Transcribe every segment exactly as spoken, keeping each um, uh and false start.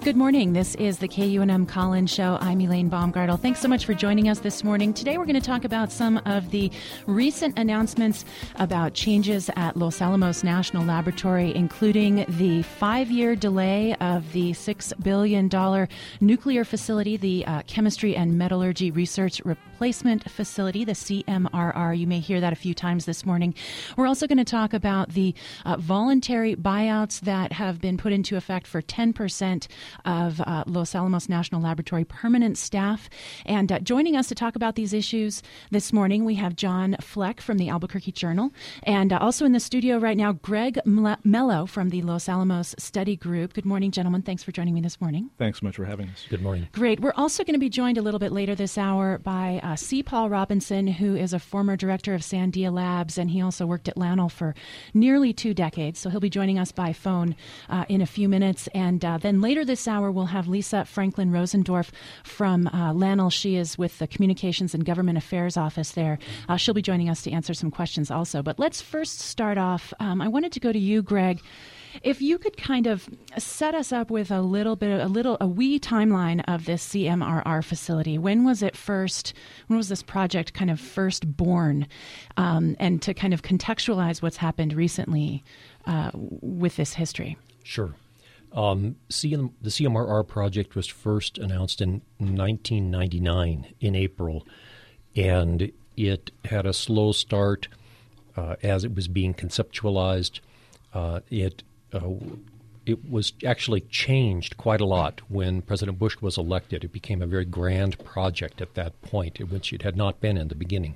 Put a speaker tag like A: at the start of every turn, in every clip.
A: Good morning. This is the K U N M Collins Show. I'm Elaine Baumgartel. Thanks so much for joining us this morning. Today we're going to talk about some of the recent announcements about changes at Los Alamos National Laboratory, including the five-year delay of the six billion dollars nuclear facility, the uh, Chemistry and Metallurgy Research Replacement Facility, the C M R R. You may hear that a few times this morning. We're also going to talk about the uh, voluntary buyouts that have been put into effect for ten percent of uh, Los Alamos National Laboratory permanent staff. And uh, joining us to talk about these issues this morning, we have John Fleck from the Albuquerque Journal. And uh, also in the studio right now, Greg Mello from the Los Alamos Study Group. Good morning, gentlemen. Thanks for joining me this morning.
B: Thanks so much for having us.
C: Good morning.
A: Great. We're also going to be joined a little bit later this hour by uh, C. Paul Robinson, who is a former director of Sandia Labs, and he also worked at LANL for nearly two decades. So he'll be joining us by phone uh, in a few minutes. And uh, then later this hour, we'll have Lisa Franklin Rosendorf from uh, LANL. She is with the Communications and Government Affairs Office there. Uh, she'll be joining us to answer some questions also. But let's first start off. Um, I wanted to go to you, Greg. If you could kind of set us up with a little bit, a little, a wee timeline of this C M R R facility. When was it first, when was this project kind of first born? Um, and to kind of contextualize what's happened recently uh, with this history.
C: Sure. Um, C M, the C M R R project was first announced in nineteen ninety-nine in April, and it had a slow start uh, as it was being conceptualized. Uh, it uh, it was actually changed quite a lot when President Bush was elected. It became a very grand project at that point, which it had not been in the beginning.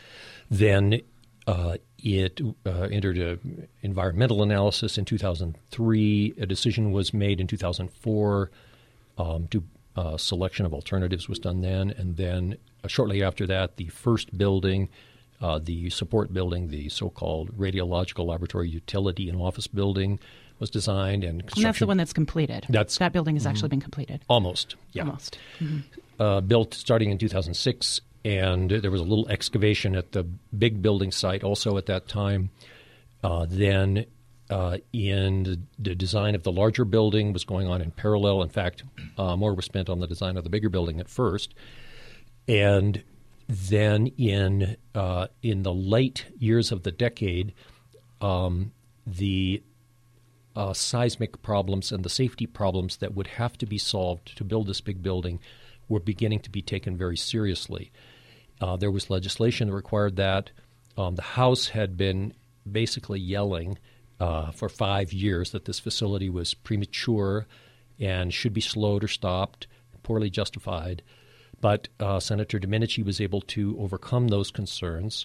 C: Then uh, it uh, entered an environmental analysis in two thousand three. A decision was made in two thousand four um, to uh, selection of alternatives was done then. And then uh, shortly after that, the first building, uh, the support building, the so-called Radiological Laboratory Utility and Office Building, was designed. And,
A: and that's the one that's completed.
C: That's,
A: that building has
C: mm,
A: actually been completed.
C: Almost, yeah.
A: Almost. Mm-hmm.
C: Uh, built starting in two thousand six. And there was a little excavation at the big building site also at that time. Uh, then uh, in the design of the larger building was going on in parallel. In fact, uh, more was spent on the design of the bigger building at first. And then in uh, in the late years of the decade, um, the uh, seismic problems and the safety problems that would have to be solved to build this big building were beginning to be taken very seriously. Uh, there was legislation that required that. Um, the House had been basically yelling uh, for five years that this facility was premature and should be slowed or stopped, poorly justified. But uh, Senator Domenici was able to overcome those concerns.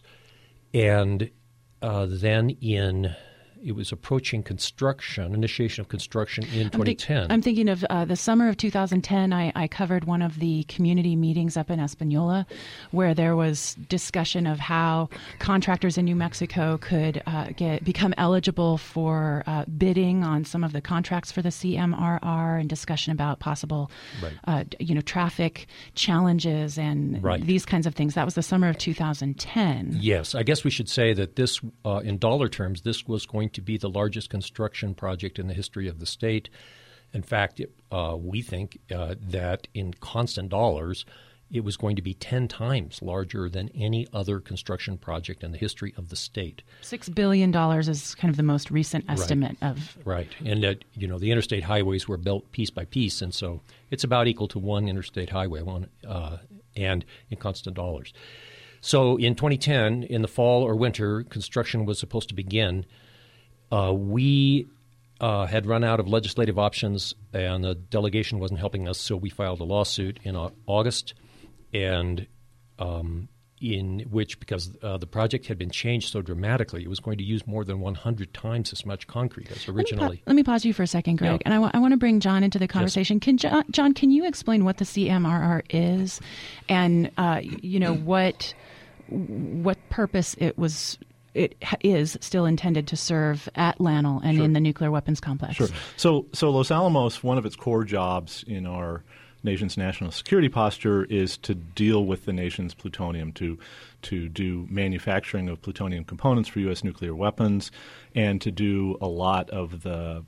C: And uh, then in it was approaching construction, initiation of construction in twenty ten.
A: I'm, th- I'm thinking of uh, the summer of two thousand ten. I, I covered one of the community meetings up in Espanola where there was discussion of how contractors in New Mexico could uh, get become eligible for uh, bidding on some of the contracts for the C M R R, and discussion about possible,
C: right.
A: uh, you know, traffic challenges and
C: right.
A: these kinds of things. That was the summer of two thousand ten.
C: Yes, I guess we should say that this, uh, in dollar terms, this was going to be the largest construction project in the history of the state. In fact, it, uh, we think uh, that in constant dollars, it was going to be ten times larger than any other construction project in the history of the state.
A: Six billion dollars is kind of the most recent estimate
C: right.
A: of
C: right, and uh, you know the interstate highways were built piece by piece, and so it's about equal to one interstate highway, one uh, and in constant dollars. So in twenty ten, in the fall or winter, construction was supposed to begin. Uh, we uh, had run out of legislative options, and the delegation wasn't helping us, so we filed a lawsuit in uh, August, and um, in which, because uh, the project had been changed so dramatically, it was going to use more than one hundred times as much concrete as originally.
A: Let me, pa- let me pause you for a second, Greg,
C: yeah.
A: and I, w- I want to bring John into the conversation.
C: Yes.
A: Can John, John, can you explain what the C M R R is, and uh, you know what what purpose it was? It is still intended to serve at LANL and
B: sure.
A: in the nuclear weapons complex.
B: Sure. So, so Los Alamos, one of its core jobs in our nation's national security posture is to deal with the nation's plutonium, to to do manufacturing of plutonium components for U S nuclear weapons, and to do a lot of the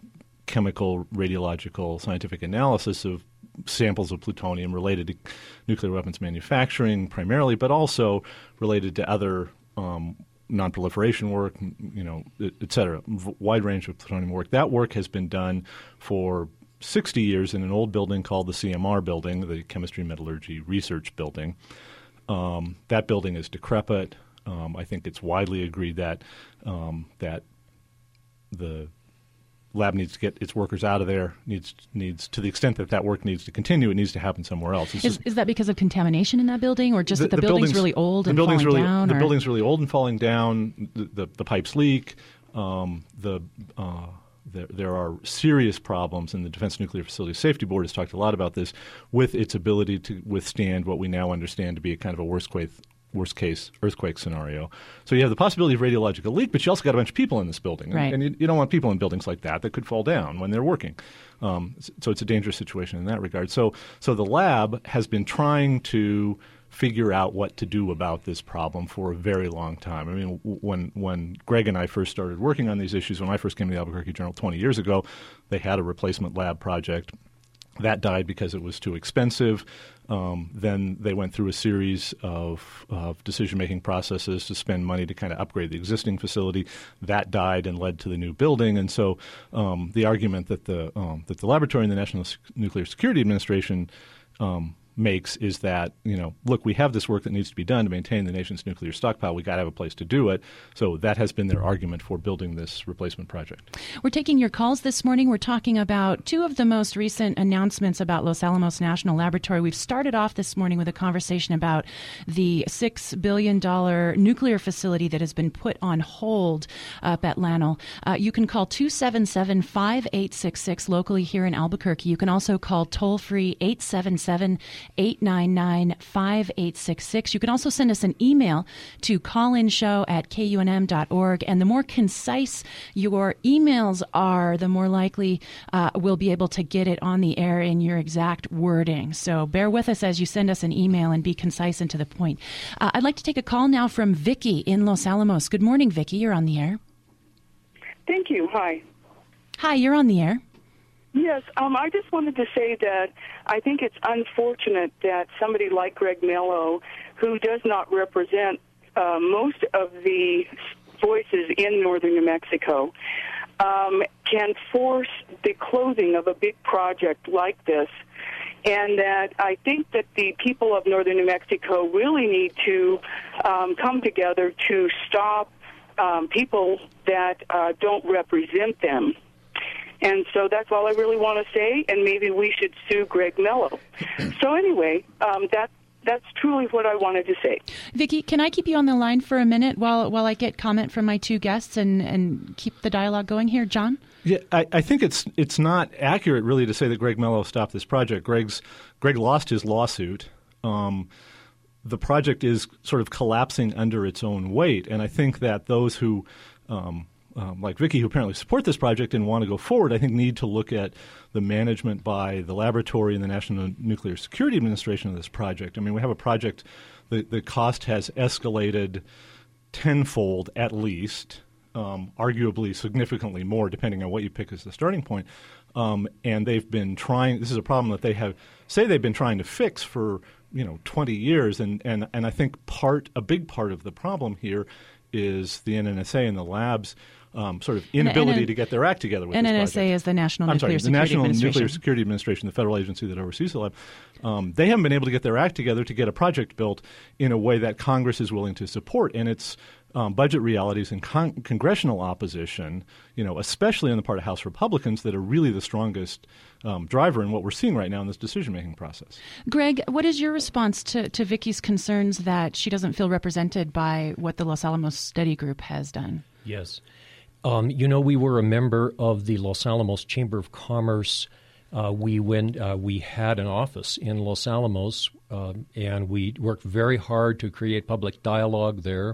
B: chemical, radiological, scientific analysis of samples of plutonium related to nuclear weapons manufacturing primarily, but also related to other um, non-proliferation work, you know, et cetera, v- wide range of plutonium work. That work has been done for sixty years in an old building called the C M R building, the Chemistry Metallurgy Research Building. Um, that building is decrepit. Um, I think it's widely agreed that um, that the lab needs to get its workers out of there, needs needs to the extent that that work needs to continue, it needs to happen somewhere else.
A: Is, just, is that because of contamination in that building, or just the, that the, the building's, building's really old and falling
B: really,
A: down?
B: The
A: or?
B: building's really old and falling down. The, the, the pipes leak. Um, the uh, there, there are serious problems, and the Defense Nuclear Facility Safety Board has talked a lot about this, with its ability to withstand what we now understand to be a kind of a worst case worst case earthquake scenario. So you have the possibility of radiological leak, but you also got a bunch of people in this building.
A: Right.
B: And, and you, you don't want people in buildings like that that could fall down when they're working. Um, so it's a dangerous situation in that regard. So, so the lab has been trying to figure out what to do about this problem for a very long time. I mean, when when Greg and I first started working on these issues, when I first came to the Albuquerque Journal twenty years ago, they had a replacement lab project. That died because it was too expensive. Um, then they went through a series of, of decision-making processes to spend money to kind of upgrade the existing facility. That died and led to the new building. And so um, the argument that the um, that the laboratory and the National S- Nuclear Security Administration um, makes is that, you know, look, we have this work that needs to be done to maintain the nation's nuclear stockpile. We got to have a place to do it. So that has been their argument for building this replacement project.
A: We're taking your calls this morning. We're talking about two of the most recent announcements about Los Alamos National Laboratory. We've started off this morning with a conversation about the six billion dollars nuclear facility that has been put on hold up at Lanel. Uh, you can call two seven seven, five eight six six locally here in Albuquerque. You can also call toll-free eight seven seven, eight nine nine, five eight six six. You can also send us an email to callinshow at k u n m dot org. And the more concise your emails are, the more likely uh, we'll be able to get it on the air in your exact wording. So bear with us as you send us an email and be concise and to the point. Uh, I'd like to take a call now from Vicky in Los Alamos. Good morning, Vicky. You're on the air.
D: Thank you. Hi.
A: Hi, you're on the air.
D: Yes, um, I just wanted to say that I think it's unfortunate that somebody like Greg Mello, who does not represent uh, most of the voices in northern New Mexico, um, can force the closing of a big project like this. And that I think that the people of northern New Mexico really need to um, come together to stop um, people that uh, don't represent them. And so that's all I really want to say, and maybe we should sue Greg Mello. So anyway, um, that, that's truly what I wanted to say.
A: Vicki, can I keep you on the line for a minute while while I get comment from my two guests and, and keep the dialogue going here? John?
B: Yeah, I, I think it's it's not accurate really to say that Greg Mello stopped this project. Greg's Greg lost his lawsuit. Um, the project is sort of collapsing under its own weight, and I think that those who um, Um, like Vicky, who apparently support this project and want to go forward, I think need to look at the management by the laboratory and the National Nuclear Security Administration of this project. I mean, we have a project, the, the cost has escalated tenfold at least, um, arguably significantly more, depending on what you pick as the starting point. Um, and they've been trying, this is a problem that they have, say they've been trying to fix for, you know, twenty years. And, and, and I think part, a big part of the problem here is the N N S A and the labs Um, sort of inability to get their act together with
A: N N S A
B: this project.
A: is the National
B: I'm
A: Nuclear
B: sorry,
A: Security
B: the National
A: Administration.
B: Nuclear Security Administration, the federal agency that oversees the lab. Um, they haven't been able to get their act together to get a project built in a way that Congress is willing to support. And it's um, budget realities and con- congressional opposition, you know, especially on the part of House Republicans, that are really the strongest um, driver in what we're seeing right now in this decision-making process.
A: Greg, what is your response to, to Vicky's concerns that she doesn't feel represented by what the Los Alamos Study Group has done?
C: Yes. Um, you know, we were a member of the Los Alamos Chamber of Commerce. Uh, we went. Uh, we had an office in Los Alamos, uh, and we worked very hard to create public dialogue there.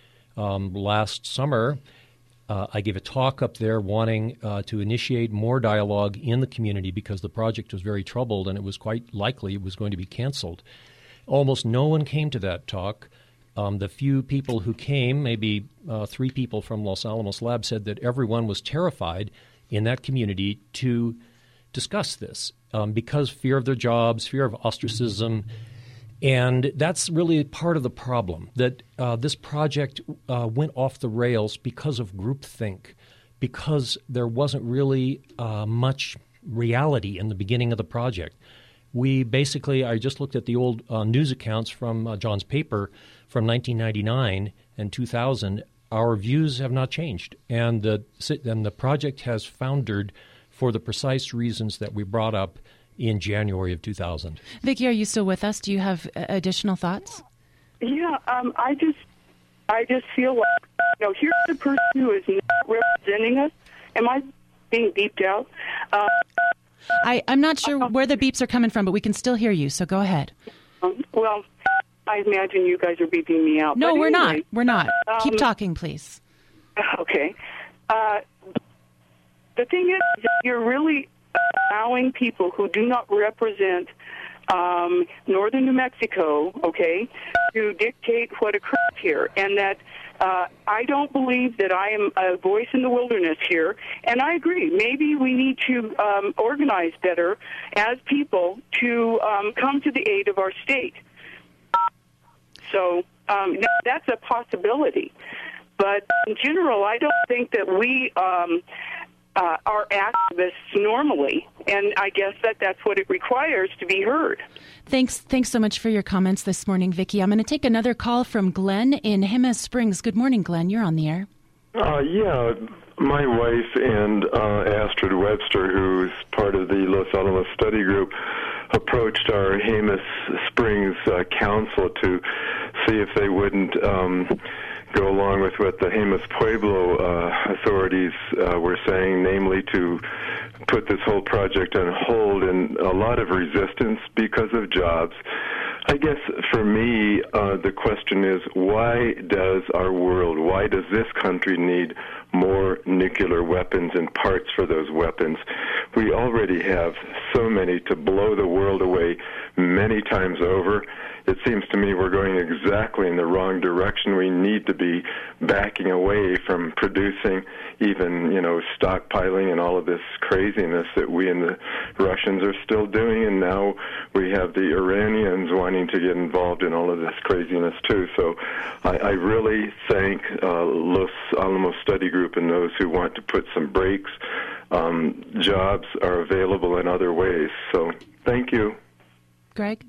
C: Um, last summer, uh, I gave a talk up there wanting uh, to initiate more dialogue in the community because the project was very troubled, and it was quite likely it was going to be canceled. Almost no one came to that talk. Um, the few people who came, maybe uh, three people from Los Alamos Lab, said that everyone was terrified in that community to discuss this um, because fear of their jobs, fear of ostracism. And that's really part of the problem, that uh, this project uh, went off the rails because of groupthink, because there wasn't really uh, much reality in the beginning of the project. We basically, I just looked at the old uh, news accounts from uh, John's paper from nineteen ninety-nine and two thousand. Our views have not changed, and the, and the project has foundered for the precise reasons that we brought up in January of two thousand.
A: Vicki, are you still with us? Do you have uh, additional thoughts?
D: Yeah, um, I just, I just feel like, you know, here's the person who is not representing us. Am I being beeped out? Uh,
A: I, I'm not sure where the beeps are coming from, but we can still hear you, so go ahead.
D: Um, well, I imagine you guys are beeping me out.
A: No,
D: but
A: we're
D: anyway,
A: not. We're not.
D: um,
A: Keep talking, please.
D: Okay. Uh, the thing is, that you're really allowing people who do not represent um, northern New Mexico, okay, to dictate what occurs here. And that uh, I don't believe that I am a voice in the wilderness here. And I agree. Maybe we need to um, organize better as people to um, come to the aid of our state. So um, that's a possibility. But in general, I don't think that we um, uh, are activists normally, and I guess that that's what it requires to be heard.
A: Thanks Thanks so much for your comments this morning, Vicki. I'm going to take another call from Glenn in Jemez Springs. Good morning, Glenn. You're on the air.
E: Uh, yeah, my wife and uh, Astrid Webster, who's part of the Los Alamos Study Group, approached our Jemez Springs uh, council to see if they wouldn't um, go along with what the Jemez Pueblo uh, authorities uh, were saying, namely to put this whole project on hold, and a lot of resistance because of jobs. I guess for me, uh, the question is, why does our world, why does this country need more nuclear weapons and parts for those weapons? We already have so many to blow the world away many times over. It seems to me we're going exactly in the wrong direction. We need to be backing away from producing, even, you know, stockpiling and all of this craziness that we and the Russians are still doing. And now we have the Iranians wanting to get involved in all of this craziness too. So I, I really thank uh, Los Alamos Study Group and those who want to put some brakes. Um, jobs are available in other ways. So thank you.
A: Greg?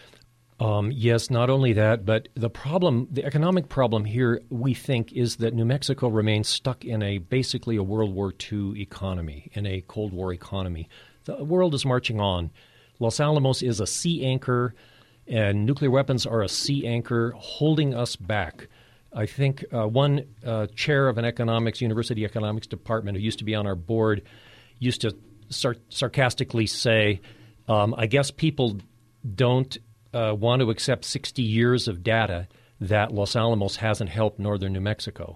C: Um, yes, not only that, but the problem, the economic problem here, we think, is that New Mexico remains stuck in a basically a World War Two economy, in a Cold War economy. The world is marching on. Los Alamos is a sea anchor, and nuclear weapons are a sea anchor holding us back. I think uh, one uh, chair of an economics, university economics department who used to be on our board used to sar- sarcastically say, um, I guess people don't Uh, want to accept sixty years of data that Los Alamos hasn't helped northern New Mexico.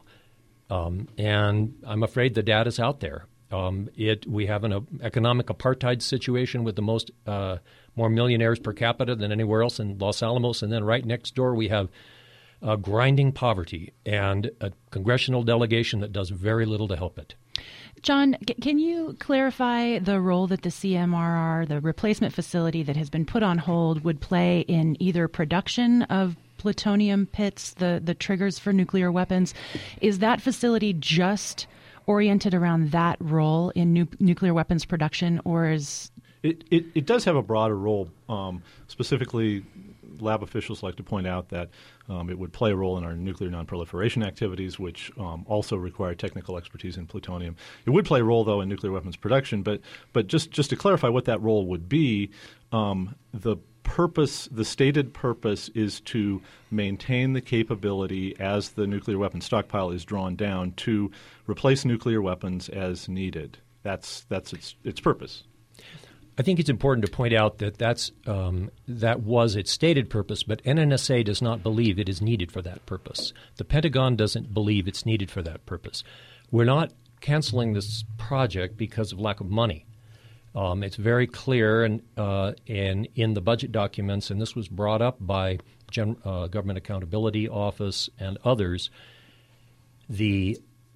C: Um, and I'm afraid the data's out there. Um, it we have an uh, economic apartheid situation with the most uh, more millionaires per capita than anywhere else in Los Alamos. And then right next door we have uh, grinding poverty and a congressional delegation that does very little to help it.
A: John, c- can you clarify the role that the C M R R, the replacement facility that has been put on hold, would play in either production of plutonium pits, the, the triggers for nuclear weapons? Is that facility just oriented around that role in nu- nuclear weapons production, or is...
B: It, it, it does have a broader role. Um, specifically, lab officials like to point out that um, it would play a role in our nuclear nonproliferation activities, which um, also require technical expertise in plutonium. It would play a role, though, in nuclear weapons production. But but just, just to clarify what that role would be, um, the purpose, the stated purpose is to maintain the capability as the nuclear weapons stockpile is drawn down to replace nuclear weapons as needed. That's that's its its purpose.
C: I think it's important to point out that that's, um, that was its stated purpose, but N N S A does not believe it is needed for that purpose. The Pentagon doesn't believe it's needed for that purpose. We're not canceling this project because of lack of money. Um, it's very clear and, uh, and in the budget documents, and this was brought up by Gen- uh, Government Accountability Office and others, the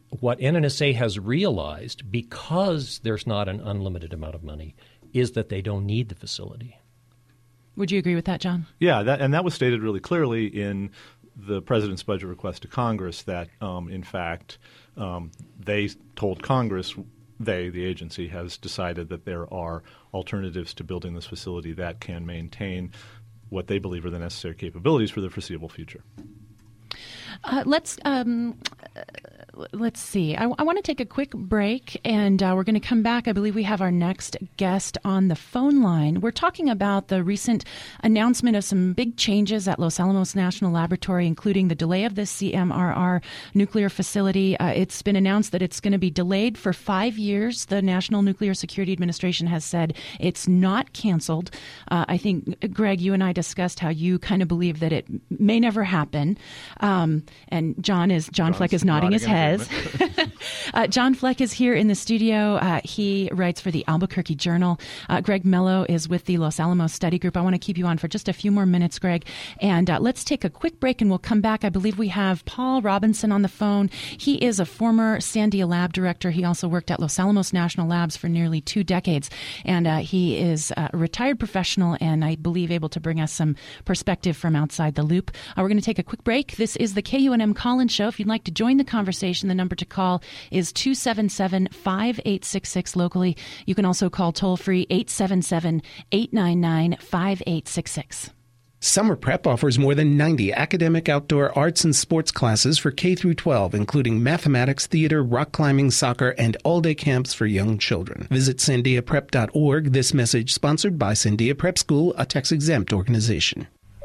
C: what N N S A has realized, because there's not an unlimited amount of money, is that they don't need the facility.
A: Would you agree with that, John?
B: Yeah, that, and that was stated really clearly in the president's budget request to Congress that, um, in fact, um, they told Congress, they, the agency, has decided that there are alternatives to building this facility that can maintain what they believe are the necessary capabilities for the foreseeable future.
A: Uh, let's um, uh, let's see. I, I want to take a quick break, and uh, we're going to come back. I believe we have our next guest on the phone line. We're talking about the recent announcement of some big changes at Los Alamos National Laboratory, including the delay of the C M R R nuclear facility. Uh, it's been announced that it's going to be delayed for five years. The National Nuclear Security Administration has said it's not canceled. Uh, I think, Greg, you and I discussed how you kind of believe that it may never happen. Um, and John is John John's Fleck is nodding his head. uh, John Fleck is here in the studio. Uh, he writes for the Albuquerque Journal. Uh, Greg Mello is with the Los Alamos Study Group. I want to keep you on for just a few more minutes, Greg. And uh, let's take a quick break, and we'll come back. I believe we have Paul Robinson on the phone. He is a former Sandia Lab director. He also worked at Los Alamos National Labs for nearly two decades. And uh, he is a retired professional and I believe able to bring us some perspective from outside the loop. Uh, we're going to take a quick break. This is the K U N M Call-In Show. If you'd like to join the conversation, the number to call is two seven seven, five eight six six locally. You can also call toll-free eight seven seven, eight nine nine, five eight six six.
F: Summer Prep offers more than ninety academic outdoor arts and sports classes for K through twelve, including mathematics, theater, rock climbing, soccer, and all-day camps for young children. Visit sandia prep dot org. This message sponsored by Sandia Prep School, a tax-exempt organization.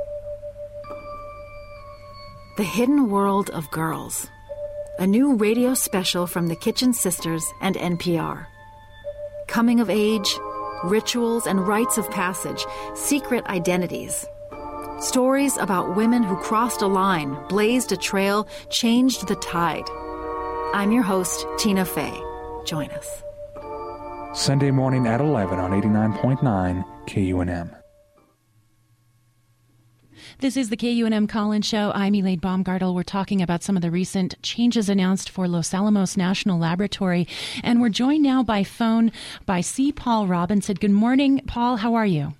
G: The Hidden World of Girls, a new radio special from the Kitchen Sisters and N P R. Coming of age, rituals and rites of passage, secret identities. Stories about women who crossed a line, blazed a trail, changed the tide. I'm your host, Tina Fey. Join us.
H: Sunday morning at eleven on eighty-nine point nine K U N M.
A: This is the K U N M Call-In Show. I'm Elaine Baumgartel. We're talking about some of the recent changes announced for Los Alamos National Laboratory. And we're joined now by phone by C. Paul Robinson. Good morning, Paul. How are you?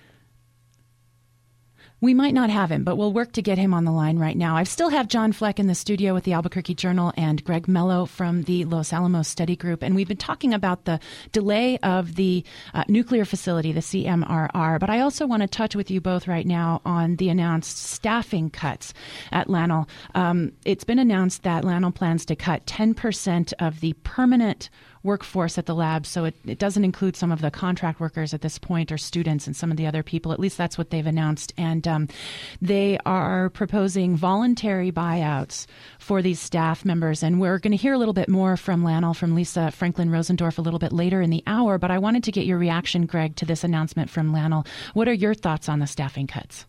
A: We might not have him, but we'll work to get him on the line right now. I still have John Fleck in the studio with the Albuquerque Journal and Greg Mello from the Los Alamos Study Group. And we've been talking about the delay of the uh, nuclear facility, the C M R R. But I also want to touch with you both right now on the announced staffing cuts at LANL. Um, it's been announced that LANL plans to cut ten percent of the permanent workforce at the lab, so it, it doesn't include some of the contract workers at this point or students and some of the other people. At least that's what they've announced. And um, they are proposing voluntary buyouts for these staff members. And we're going to hear a little bit more from LANL, from Lisa Franklin Rosendorf a little bit later in the hour. But I wanted to get your reaction, Greg, to this announcement from LANL. What are your thoughts on the staffing cuts?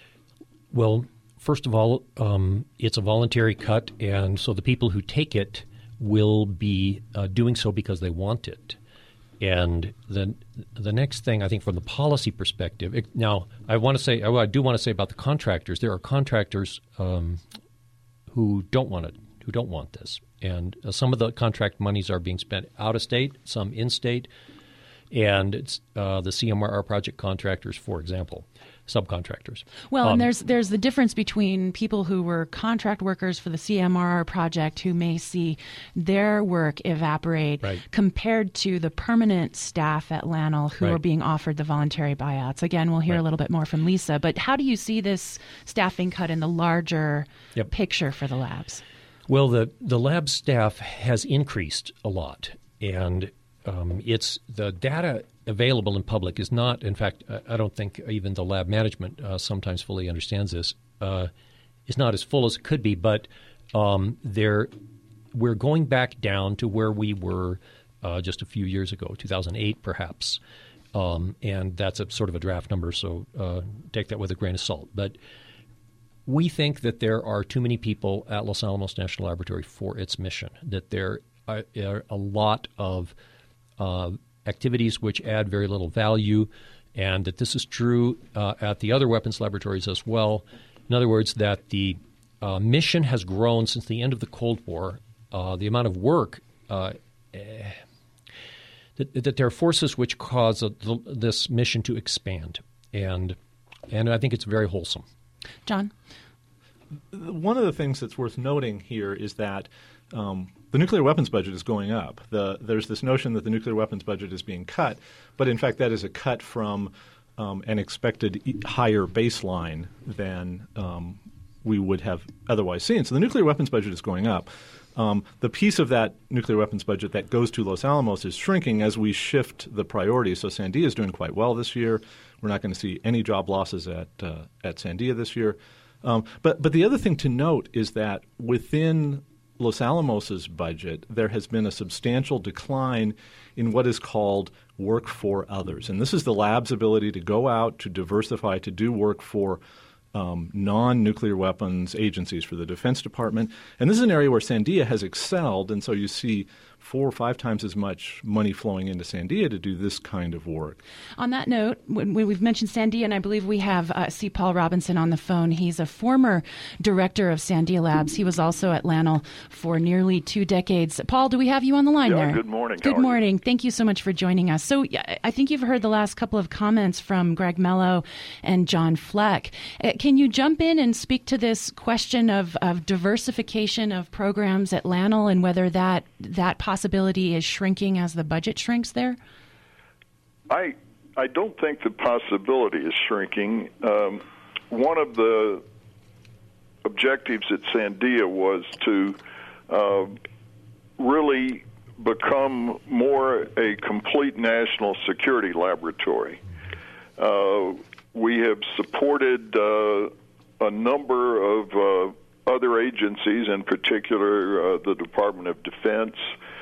C: Well, first of all, um, it's a voluntary cut, and so the people who take it will be uh, doing so because they want it. And the the next thing, I think, from the policy perspective, it, now I want to say, I do want to say about the contractors. There are contractors um, who don't want it, who don't want this, and uh, some of the contract monies are being spent out of state, some in state, and it's uh, the C M R R project contractors, for example. Subcontractors.
A: Well,
C: um,
A: and there's there's the difference between people who were contract workers for the C M R R project who may see their work evaporate
C: right.
A: compared to the permanent staff at LANL who
C: right.
A: are being offered the voluntary buyouts. Again, we'll hear
C: right.
A: a little bit more from Lisa, but how do you see this staffing cut in the larger
C: yep.
A: picture for the labs?
C: Well, the, the lab staff has increased a lot, and um, it's the data available in public is not, in fact, I don't think even the lab management uh, sometimes fully understands this, uh, is not as full as it could be, but um, there, we're going back down to where we were uh, just a few years ago, two thousand eight perhaps, um, and that's a sort of a draft number, so uh, take that with a grain of salt. But we think that there are too many people at Los Alamos National Laboratory for its mission, that there are, are a lot of uh, activities which add very little value, and that this is true uh, at the other weapons laboratories as well. In other words, that the uh, mission has grown since the end of the Cold War uh, the amount of work, uh, that, that there are forces which cause a, this mission to expand. And and I think it's very wholesome.
A: John?
B: One of the things that's worth noting here is that um, the nuclear weapons budget is going up. The, there's this notion that the nuclear weapons budget is being cut, but in fact that is a cut from um, an expected e- higher baseline than um, we would have otherwise seen. So the nuclear weapons budget is going up. Um, the piece of that nuclear weapons budget that goes to Los Alamos is shrinking as we shift the priorities. So Sandia is doing quite well this year. We're not going to see any job losses at uh, at Sandia this year. Um, but but the other thing to note is that within Los Alamos's budget, there has been a substantial decline in what is called work for others. And this is the lab's ability to go out, to diversify, to do work for um, non-nuclear weapons agencies, for the Defense Department. And this is an area where Sandia has excelled, and so you see four or five times as much money flowing into Sandia to do this kind of work.
A: On that note, when we've mentioned Sandia, and I believe we have uh, C. Paul Robinson on the phone. He's a former director of Sandia Labs. He was also at LANL for nearly two decades. Paul, do we have you on the line
I: yeah,
A: there?
I: Good morning.
A: Good morning. You? Thank you so much for joining us. So I think you've heard the last couple of comments from Greg Mello and John Fleck. Uh, can you jump in and speak to this question of, of diversification of programs at LANL and whether that that possibility is shrinking as the budget shrinks there?
I: I I don't think the possibility is shrinking. Um, one of the objectives at Sandia was to uh, really become more a complete national security laboratory. Uh, we have supported uh, a number of uh, other agencies, in particular uh, the Department of Defense.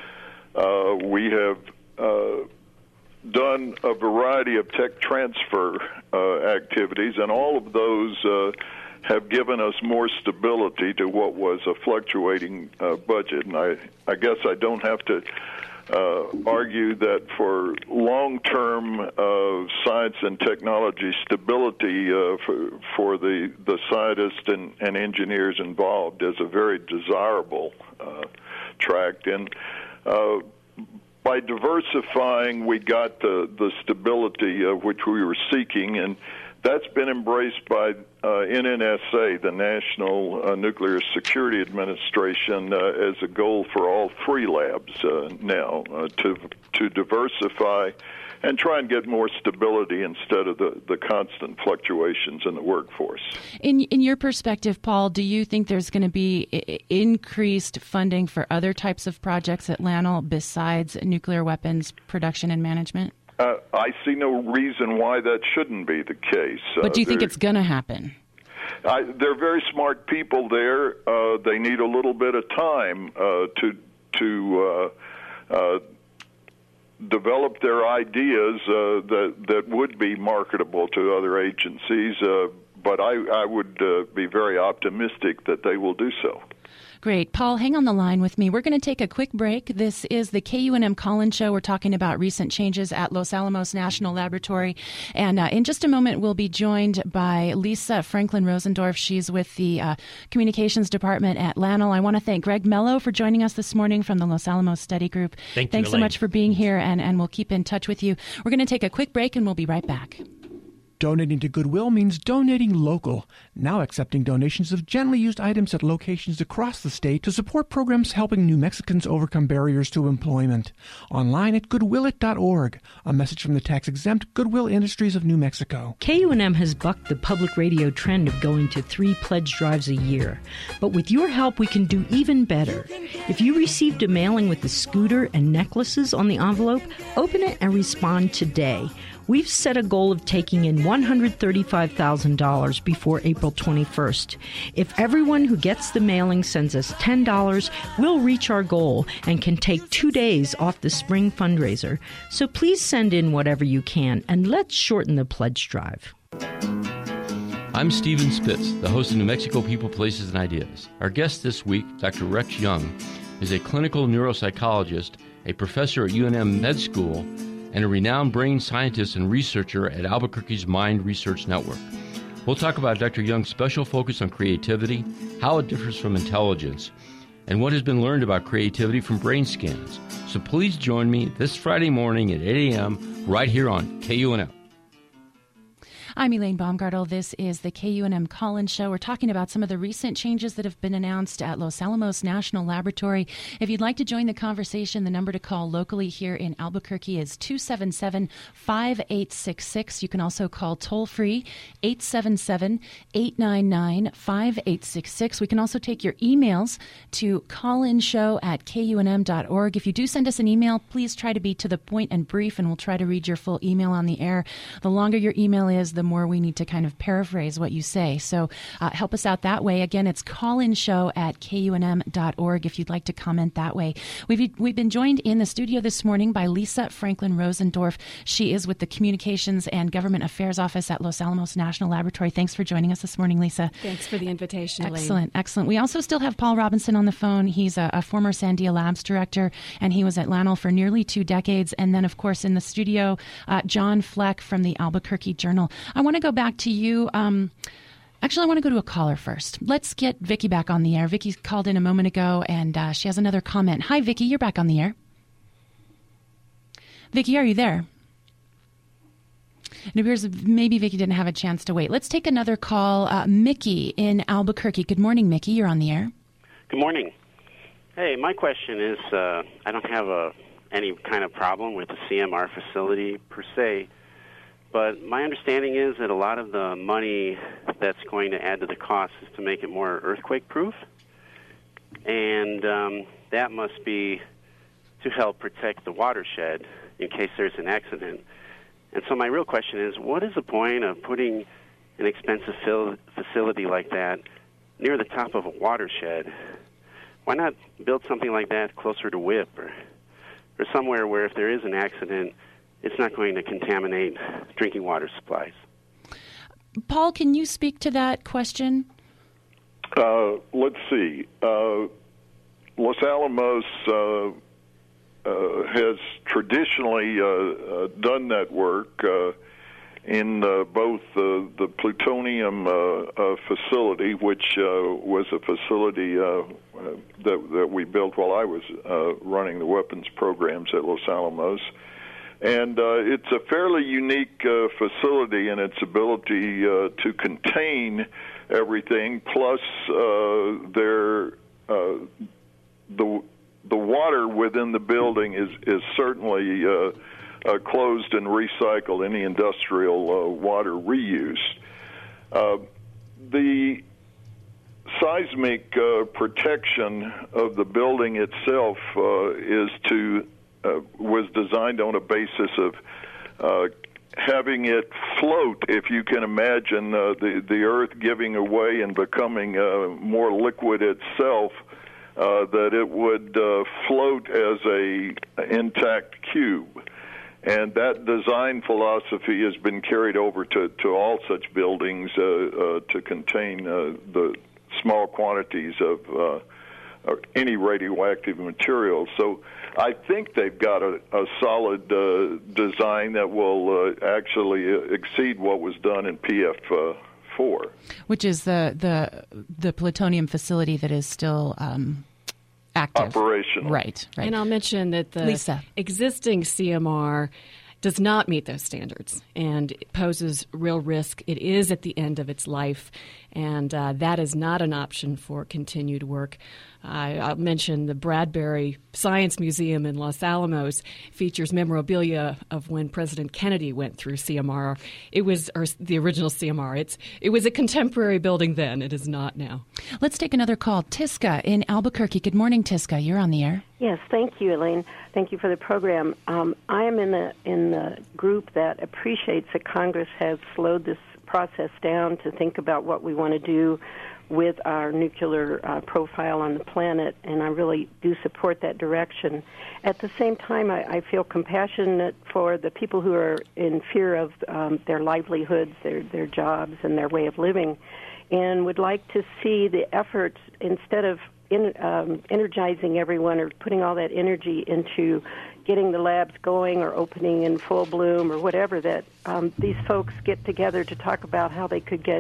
I: Uh, we have uh, done a variety of tech transfer uh, activities, and all of those uh, have given us more stability to what was a fluctuating uh, budget. And I, I guess I don't have to uh, argue that for long-term uh, science and technology stability uh, for, for the, the scientists and, and engineers involved is a very desirable uh, tract. And Uh, by diversifying, we got the, the stability of which we were seeking, and that's been embraced by uh, N N S A, the National uh, Nuclear Security Administration, uh, as a goal for all three labs uh, now uh, to to diversify and try and get more stability instead of the, the constant fluctuations in the workforce.
A: In in your perspective, Paul, do you think there's going to be I- increased funding for other types of projects at LANL besides nuclear weapons production and management?
I: Uh, I see no reason why that shouldn't be the case.
A: But do you
I: uh,
A: think it's going to happen?
I: I, they're very smart people there. Uh, they need a little bit of time uh, to to uh, uh, develop their ideas uh, that that would be marketable to other agencies. Uh, but I, I would uh, be very optimistic that they will do so.
A: Great. Paul, hang on the line with me. We're going to take a quick break. This is the K U N M Collins Show. We're talking about recent changes at Los Alamos National Laboratory. And uh, in just a moment, we'll be joined by Lisa Franklin Rosendorf. She's with the uh, Communications Department at LANL. I want to thank Greg Mello for joining us this morning from the Los Alamos Study Group.
C: Thank
A: Thanks
C: you,
A: so
C: Elaine.
A: much for being here, and, and we'll keep in touch with you. We're going to take a quick break, and we'll be right back.
J: Donating to Goodwill means donating local. Now accepting donations of gently used items at locations across the state to support programs helping New Mexicans overcome barriers to employment. Online at goodwill it dot org. A message from the tax-exempt Goodwill Industries of New Mexico.
K: K U N M has bucked the public radio trend of going to three pledge drives a year. But with your help, we can do even better. If you received a mailing with a scooter and necklaces on the envelope, open it and respond today. We've set a goal of taking in one hundred thirty-five thousand dollars before April twenty-first. If everyone who gets the mailing sends us ten dollars, we'll reach our goal and can take two days off the spring fundraiser. So please send in whatever you can, and let's shorten the pledge drive.
L: I'm Stephen Spitz, the host of New Mexico People, Places, and Ideas. Our guest this week, Doctor Rex Young, is a clinical neuropsychologist, a professor at U N M Med School, and a renowned brain scientist and researcher at Albuquerque's Mind Research Network. We'll talk about Doctor Young's special focus on creativity, how it differs from intelligence, and what has been learned about creativity from brain scans. So please join me this Friday morning at eight a.m. right here on K U N M.
A: I'm Elaine Baumgartel. This is the K U N M Call-In Show. We're talking about some of the recent changes that have been announced at Los Alamos National Laboratory. If you'd like to join the conversation, the number to call locally here in Albuquerque is two seven seven, five eight six six. You can also call toll-free eight seven seven, eight nine nine, five eight six six. We can also take your emails to callinshow at K U N M dot org. If you do send us an email, please try to be to the point and brief, and we'll try to read your full email on the air. The longer your email is, the more we need to kind of paraphrase what you say. So uh, help us out that way. Again, it's callinshow at K U N M dot org if you'd like to comment that way. We've, we've been joined in the studio this morning by Lisa Franklin Rosendorf. She is with the Communications and Government Affairs Office at Los Alamos National Laboratory. Thanks for joining us this morning, Lisa.
M: Thanks for the invitation, Elaine.
A: Excellent, excellent. We also still have Paul Robinson on the phone. He's a, a former Sandia Labs director, and he was at L A N L for nearly two decades. And then, of course, in the studio, uh, John Fleck from the Albuquerque Journal. I want to go back to you. Um, actually, I want to go to a caller first. Let's get Vicki back on the air. Vicki called in a moment ago, and uh, she has another comment. Hi, Vicki. You're back on the air. Vicki, are you there? It appears maybe Vicki didn't have a chance to wait. Let's take another call. Uh, Mickey in Albuquerque. Good morning, Mickey. You're on the air.
N: Good morning. Hey, my question is, uh, I don't have a, any kind of problem with the C M R facility per se, but my understanding is that a lot of the money that's going to add to the cost is to make it more earthquake-proof, and um, that must be to help protect the watershed in case there's an accident. And so my real question is, what is the point of putting an expensive fil- facility like that near the top of a watershed? Why not build something like that closer to W I P or, or somewhere where if there is an accident, it's not going to contaminate drinking water supplies?
A: Paul, can you speak to that question?
I: Uh, let's see. Uh, Los Alamos uh, uh, has traditionally uh, uh, done that work uh, in uh, both uh, the plutonium uh, uh, facility, which uh, was a facility uh, uh, that, that we built while I was uh, running the weapons programs at Los Alamos. And uh, it's a fairly unique uh, facility in its ability uh, to contain everything. Plus, uh, there uh, the the water within the building is is certainly uh, uh, closed and recycled. Any industrial uh, water reused. Uh, the seismic uh, protection of the building itself uh, is to Uh, was designed on a basis of uh, having it float, if you can imagine uh, the, the earth giving away and becoming uh, more liquid itself, uh, that it would uh, float as a intact cube. And that design philosophy has been carried over to, to all such buildings uh, uh, to contain uh, the small quantities of uh, any radioactive material. So I think they've got a, a solid uh, design that will uh, actually exceed what was done in P F four.
A: Which is the, the, the plutonium facility that is still um, active.
I: Operational.
A: Right, right.
M: And I'll mention that the
A: Lisa.
M: existing C M R does not meet those standards and it poses real risk. It is at the end of its life, and uh, that is not an option for continued work. Uh, I'll mention the Bradbury Science Museum in Los Alamos features memorabilia of when President Kennedy went through C M R. It was or the original C M R. It's it was a contemporary building then. It is not now.
A: Let's take another call. Tiska in Albuquerque. Good morning, Tiska. You're on the air.
O: Yes, thank you, Elaine. Thank you for the program. Um, I am in the in the group that appreciates that Congress has slowed this process down to think about what we want to do with our nuclear uh, profile on the planet, and I really do support that direction. At the same time, I, I feel compassionate for the people who are in fear of um, their livelihoods, their, their jobs, and their way of living, and would like to see the efforts, instead of in, um, energizing everyone or putting all that energy into getting the labs going or opening in full bloom or whatever, that um, these folks get together to talk about how they could get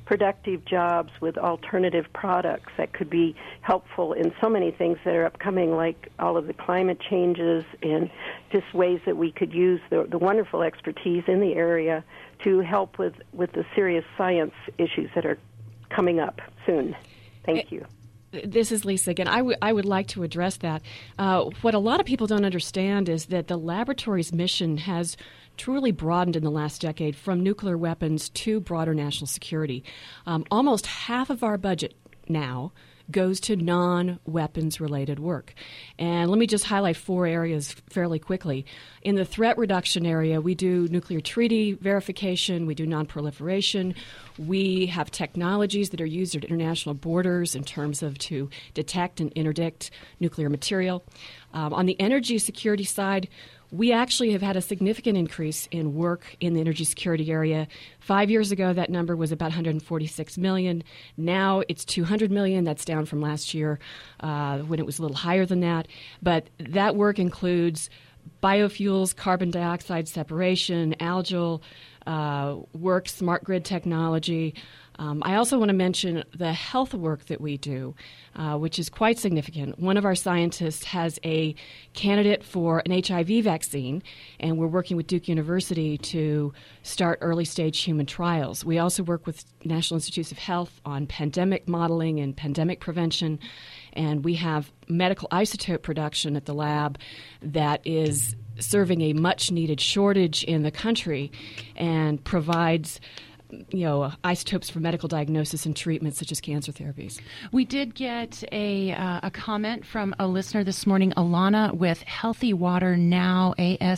O: productive jobs with alternative products that could be helpful in so many things that are upcoming, like all of the climate changes and just ways that we could use the, the wonderful expertise in the area to help with, with the serious science issues that are coming up soon. Thank you.
M: This is Lisa again. I, w- I would like to address that. Uh, what a lot of people don't understand is that the laboratory's mission has truly broadened in the last decade from nuclear weapons to broader national security. Um, almost half of our budget now goes to non-weapons related work. And let me just highlight four areas fairly quickly. In the threat reduction area, we do nuclear treaty verification, we do non-proliferation, we have technologies that are used at international borders in terms of to detect and interdict nuclear material. Um, on the energy security side, we actually have had a significant increase in work in the energy security area. Five years ago, that number was about one hundred forty-six million dollars. Now it's two hundred million dollars. That's down from last year uh, when it was a little higher than that. But that work includes biofuels, carbon dioxide separation, algal uh, work, smart grid technology. Um, I also want to mention the health work that we do, uh, which is quite significant. One of our scientists has a candidate for an H I V vaccine, and we're working with Duke University to start early-stage human trials. We also work with National Institutes of Health on pandemic modeling and pandemic prevention, and we have medical isotope production at the lab that is serving a much-needed shortage in the country and provides you know, isotopes for medical diagnosis and treatment, such as cancer therapies.
A: We did get a uh, a comment from a listener this morning, Alana, with Healthy Water Now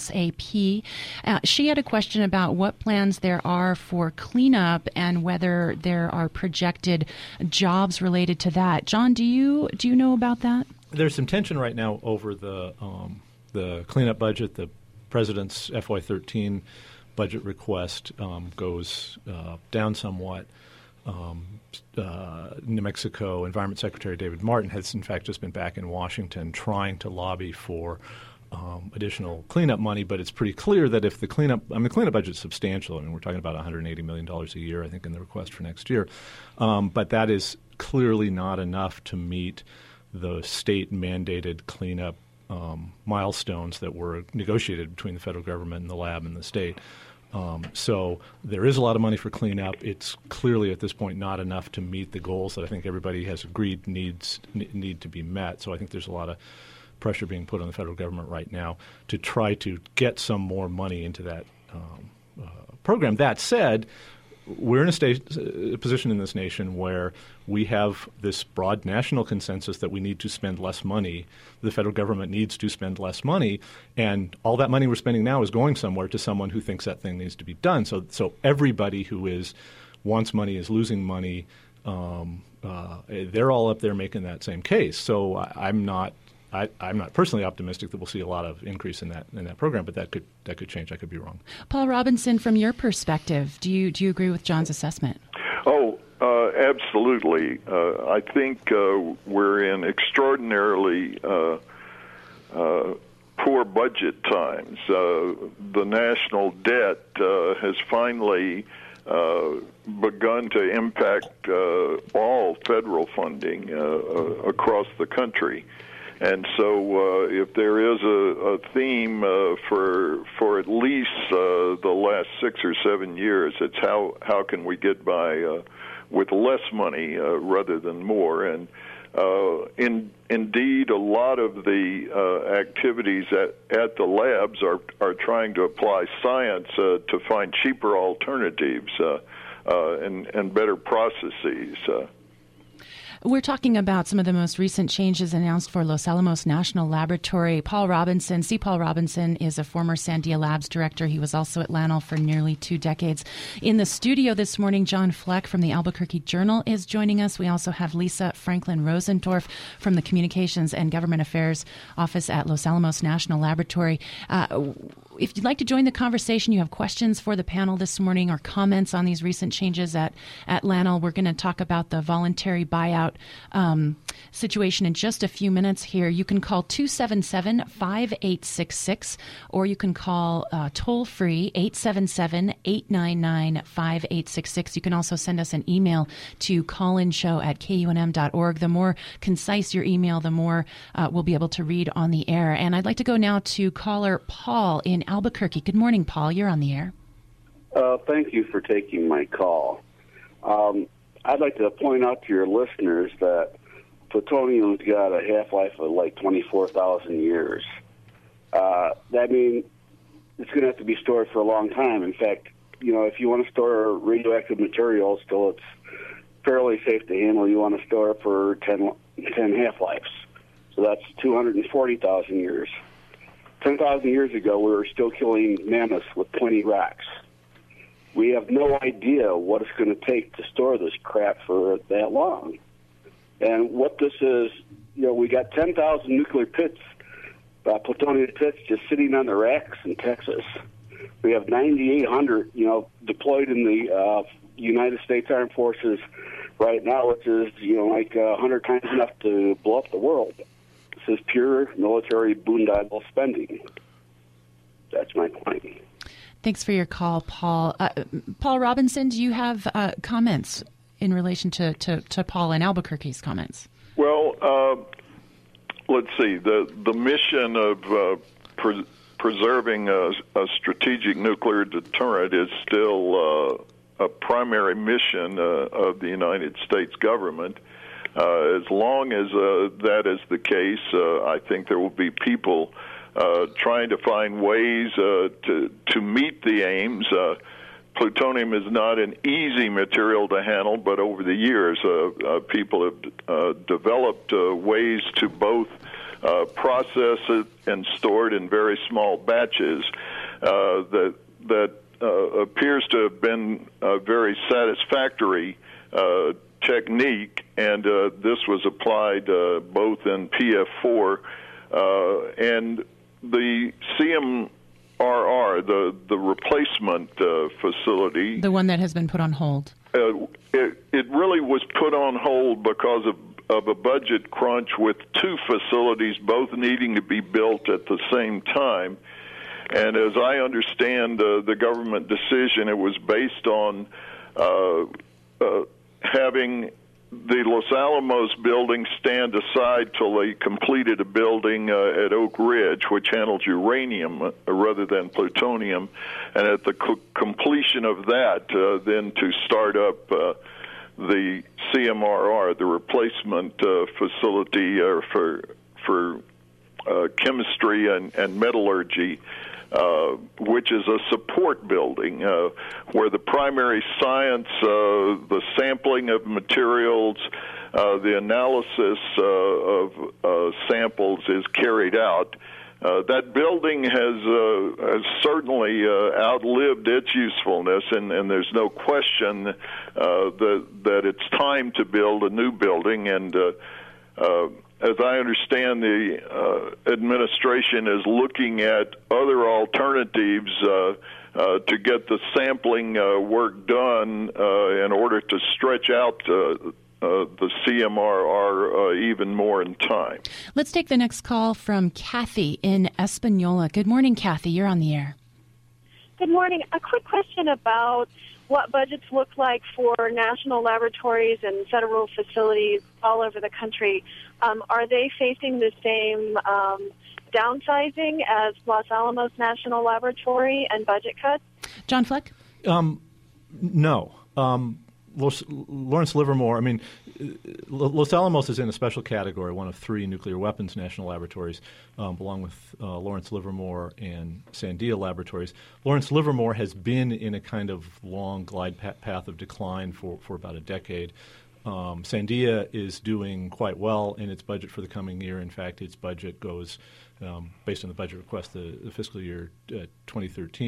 A: ASAP. Uh, she had a question about what plans there are for cleanup and whether there are projected jobs related to that. John, do you do you know about that?
B: There's some tension right now over the um, the cleanup budget. The president's F Y thirteen budget request um, goes uh, down somewhat. Um, uh, New Mexico Environment Secretary David Martin has, in fact, just been back in Washington trying to lobby for um, additional cleanup money. But it's pretty clear that if the cleanup, I mean, the cleanup budget is substantial. I mean, we're talking about one hundred eighty million dollars a year, I think, in the request for next year. Um, but that is clearly not enough to meet the state-mandated cleanup um, milestones that were negotiated between the federal government and the lab and the state. Um, so there is a lot of money for cleanup. It's clearly at this point not enough to meet the goals that I think everybody has agreed needs need to be met. So I think there's a lot of pressure being put on the federal government right now to try to get some more money into that um, uh, program. That said, we're in a, state, a position in this nation where we have this broad national consensus that we need to spend less money. The federal government needs to spend less money, and all that money we're spending now is going somewhere to someone who thinks that thing needs to be done. So, so everybody who is wants money is losing money. Um, uh, they're all up there making that same case. So I, I'm not. I, I'm not personally optimistic that we'll see a lot of increase in that in that program, but that could that could change. I could be wrong.
A: Paul Robinson, from your perspective, do you do you agree with John's assessment?
I: Oh, uh, absolutely. Uh, I think uh, we're in extraordinarily uh, uh, poor budget times. Uh, the national debt uh, has finally uh, begun to impact uh, all federal funding uh, uh, across the country. And so uh, if there is a, a theme uh, for for at least uh, the last six or seven years, it's how, how can we get by uh, with less money uh, rather than more. And uh, in, indeed, a lot of the uh, activities at, at the labs are, are trying to apply science uh, to find cheaper alternatives uh, uh, and, and better processes. Uh.
A: We're talking about some of the most recent changes announced for Los Alamos National Laboratory. Paul Robinson, C. Paul Robinson, is a former Sandia Labs director. He was also at L A N L for nearly two decades. In the studio this morning, John Fleck from the Albuquerque Journal is joining us. We also have Lisa Franklin Rosendorf from the Communications and Government Affairs Office at Los Alamos National Laboratory. Uh, if you'd like to join the conversation, you have questions for the panel this morning or comments on these recent changes at, at LANL, we're going to talk about the voluntary buyout um, situation in just a few minutes here. You can call two seven seven, five eight six six or you can call uh, toll-free eight seven seven, eight nine nine, five eight six six. You can also send us an email to callinshow at K U N M dot org. The more concise your email, the more uh, we'll be able to read on the air. And I'd like to go now to caller Paul in Albuquerque. Good morning, Paul. You're on the air.
P: Uh, thank you for taking my call. Um, I'd like to point out to your listeners that plutonium's got a half-life of like twenty-four thousand years. Uh, that means it's going to have to be stored for a long time. In fact, you know, if you want to store radioactive materials till it's fairly safe to handle, you want to store it for ten, ten half-lives. So that's two hundred forty thousand years. ten thousand years ago, we were still killing mammoths with pointy rocks. We have no idea what it's going to take to store this crap for that long. And what this is, you know, we got ten thousand nuclear pits, uh, plutonium pits, just sitting on the racks in Texas. We have ninety-eight hundred, you know, deployed in the uh, United States Armed Forces right now, which is, you know, like a hundred times enough to blow up the world. This is pure military boondoggle spending. That's my point.
A: Thanks for your call, Paul. Uh, Paul Robinson, do you have uh, comments in relation to, to, to Paul and Albuquerque's comments?
I: Well, uh, let's see. The the mission of uh, pre- preserving a, a strategic nuclear deterrent is still uh, a primary mission uh, of the United States government. Uh, as long as uh, that is the case, uh, I think there will be people uh, trying to find ways uh, to to meet the aims. Uh, plutonium is not an easy material to handle, but over the years, uh, uh, people have uh, developed uh, ways to both uh, process it and store it in very small batches uh, that that uh, appears to have been a very satisfactory uh, technique, and uh, this was applied uh, both in P F four uh, and the C M R R, the the replacement uh, facility.
A: The one that has been put on hold.
I: Uh, it, it really was put on hold because of, of a budget crunch with two facilities both needing to be built at the same time. And as I understand uh, the government decision, it was based on uh, uh, having the Los Alamos building stand aside till they completed a building uh, at Oak Ridge, which handles uranium uh, rather than plutonium, and at the co- completion of that, uh, then to start up uh, the C M R R, the replacement uh, facility uh, for for uh, chemistry and, and metallurgy. Uh, which is a support building uh, where the primary science, uh, the sampling of materials, uh, the analysis uh, of uh, samples is carried out. Uh, that building has, uh, has certainly uh, outlived its usefulness, and, and there's no question uh, that, that it's time to build a new building. And uh, uh, as I understand, the uh, administration is looking at other alternatives uh, uh, to get the sampling uh, work done uh, in order to stretch out uh, uh, the C M R R uh, even more in time.
A: Let's take the next call from Kathy in Espanola. Good morning, Kathy. You're on the air.
Q: Good morning. A quick question about what budgets look like for national laboratories and federal facilities all over the country. Um, are they facing the same um, downsizing as Los Alamos National Laboratory and budget cuts?
A: John Fleck?
B: Um, no. Um, Los, Lawrence Livermore, I mean, Los Alamos is in a special category, one of three nuclear weapons national laboratories, um, along with uh, Lawrence Livermore and Sandia Laboratories. Lawrence Livermore has been in a kind of long glide path of decline for, for about a decade. Um, Sandia is doing quite well in its budget for the coming year. In fact, its budget goes, um, based on the budget request, the, the fiscal year uh, twenty thirteen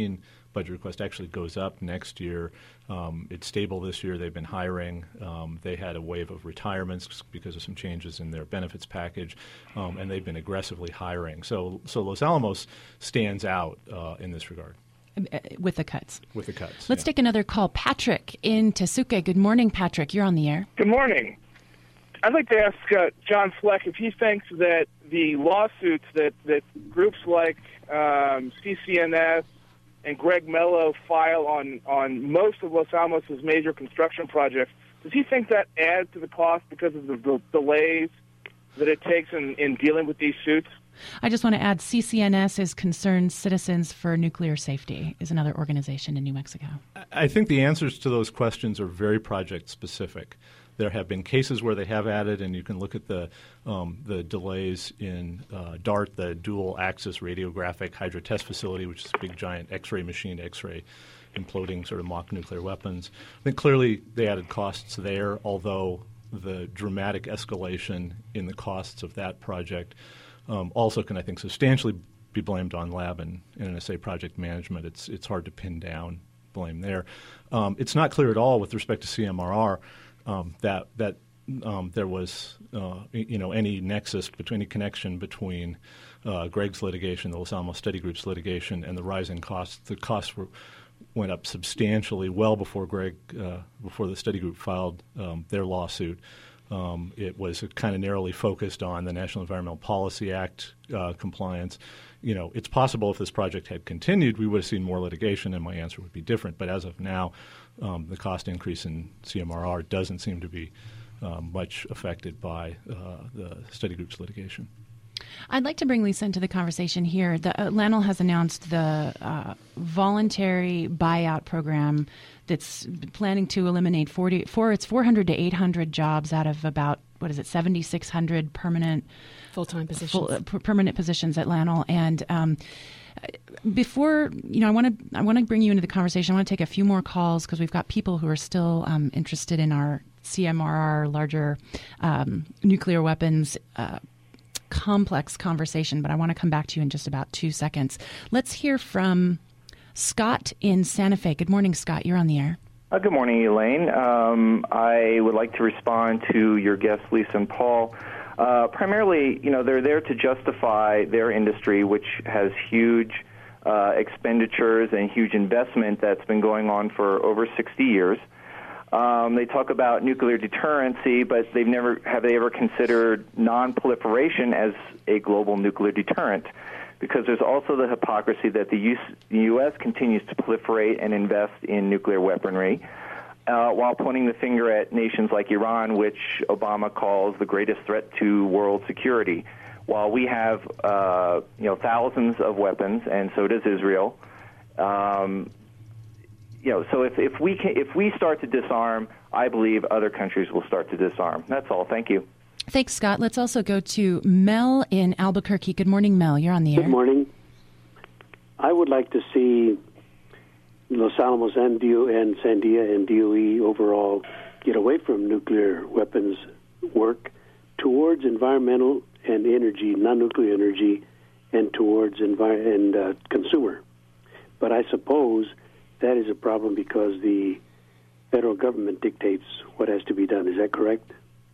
B: budget request actually goes up next year. Um, it's stable this year. They've been hiring. Um, they had a wave of retirements because of some changes in their benefits package, um, and they've been aggressively hiring. So, so Los Alamos stands out uh, in this regard.
A: With the cuts.
B: With the cuts.
A: Let's
B: yeah.
A: take another call. Patrick in Tesuque. Good morning, Patrick. You're on the air.
R: Good morning. I'd like to ask uh, John Fleck if he thinks that the lawsuits that, that groups like um, C C N S and Greg Mello file on, on most of Los Alamos' major construction projects, does he think that adds to the cost because of the, the delays that it takes in, in dealing with these suits?
A: I just want to add C C N S is Concerned Citizens for Nuclear Safety, is another organization in New Mexico.
B: I think the answers to those questions are very project specific. There have been cases where they have added, and you can look at the um, the delays in uh, DART, the Dual Axis Radiographic Hydro Test Facility, which is a big giant X-ray machine to X-ray imploding sort of mock nuclear weapons. I think clearly they added costs there, although the dramatic escalation in the costs of that project um, also can, I think, substantially be blamed on lab and N S A project management. It's it's hard to pin down blame there. Um, it's not clear at all with respect to C M R R. Um, that that um, there was uh, you know any nexus between any connection between uh, Greg's litigation, the Los Alamos Study Group's litigation, and the rising costs. The costs were, went up substantially well before Greg, uh, before the study group filed um, their lawsuit. Um, it was kind of narrowly focused on the National Environmental Policy Act uh, compliance. You know, it's possible if this project had continued, we would have seen more litigation, and my answer would be different. But as of now, um, the cost increase in C M R R doesn't seem to be uh, much affected by uh, the study group's litigation.
A: I'd like to bring Lisa into the conversation here. The, uh, LANL has announced the uh, voluntary buyout program that's planning to eliminate forty, for its four hundred to eight hundred jobs out of about, what is it, seventy-six hundred permanent
M: full-time positions,
A: full, uh, p- permanent positions at LANL. And um, before, you know, I want to I want to bring you into the conversation. I want to take a few more calls because we've got people who are still um, interested in our C M R R, larger um, nuclear weapons uh, complex conversation. But I want to come back to you in just about two seconds. Let's hear from Scott in Santa Fe. Good morning, Scott. You're on the air.
S: Uh, good morning, Elaine. Um, I would like to respond to your guests, Lisa and Paul. Uh, primarily, you know, they're there to justify their industry, which has huge uh, expenditures and huge investment that's been going on for over sixty years. Um, they talk about nuclear deterrency, but they've never have they ever considered non-proliferation as a global nuclear deterrent? Because there's also the hypocrisy that the U S continues to proliferate and invest in nuclear weaponry, uh, while pointing the finger at nations like Iran, which Obama calls the greatest threat to world security. While we have, uh, you know, thousands of weapons, and so does Israel. Um, you know, so if, if we can, if we start to disarm, I believe other countries will start to disarm. That's all. Thank you.
A: Thanks, Scott. Let's also go to Mel in Albuquerque. Good morning, Mel. You're on the air.
T: Good morning. I would like to see Los Alamos and, D O, and Sandia and D O E overall get away from nuclear weapons work towards environmental and energy, non-nuclear energy, and towards envi- and uh, consumer. But I suppose that is a problem because the federal government dictates what has to be done. Is that correct?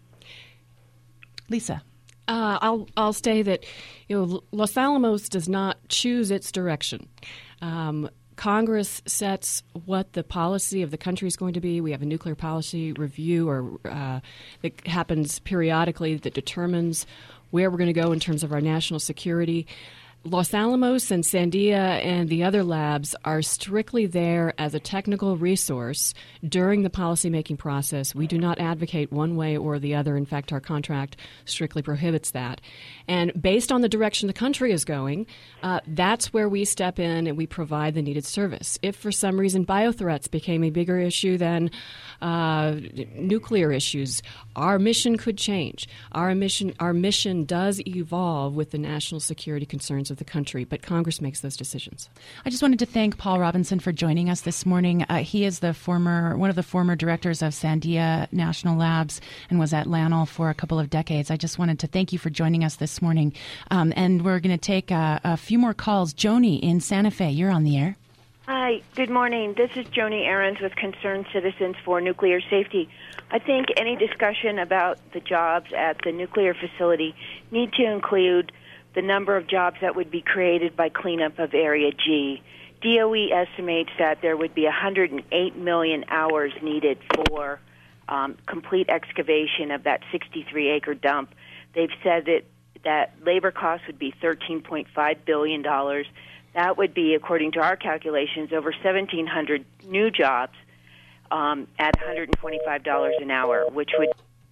A: Lisa.
M: Uh, I'll I'll say that you know Los Alamos does not choose its direction. Um, Congress sets what the policy of the country is going to be. We have a nuclear policy review or uh, that happens periodically that determines where we're going to go in terms of our national security. Los Alamos and Sandia and the other labs are strictly there as a technical resource during the policymaking process. We do not advocate one way or the other. In fact, our contract strictly prohibits that. And based on the direction the country is going, uh, that's where we step in and we provide the needed service. If for some reason biothreats became a bigger issue than uh, nuclear issues, our mission could change. Our mission, our mission does evolve with the national security concerns of the country, but Congress makes those decisions.
A: I just wanted to thank Paul Robinson for joining us this morning. Uh, he is the former one of the former directors of Sandia National Labs and was at LANL for a couple of decades. I just wanted to thank you for joining us this morning. Um, and we're going to take uh, a few more calls. Joni in Santa Fe, you're on the air.
U: Hi, good morning. This is Joni Ahrens with Concerned Citizens for Nuclear Safety. I think any discussion about the jobs at the nuclear facility need to include the number of jobs that would be created by cleanup of Area G. D O E estimates that there would be one hundred eight million hours needed for um, complete excavation of that sixty-three acre dump. They've said that, that labor costs would be thirteen point five billion dollars. That would be, according to our calculations, over seventeen hundred new jobs um, at one hundred twenty-five dollars an hour, which would...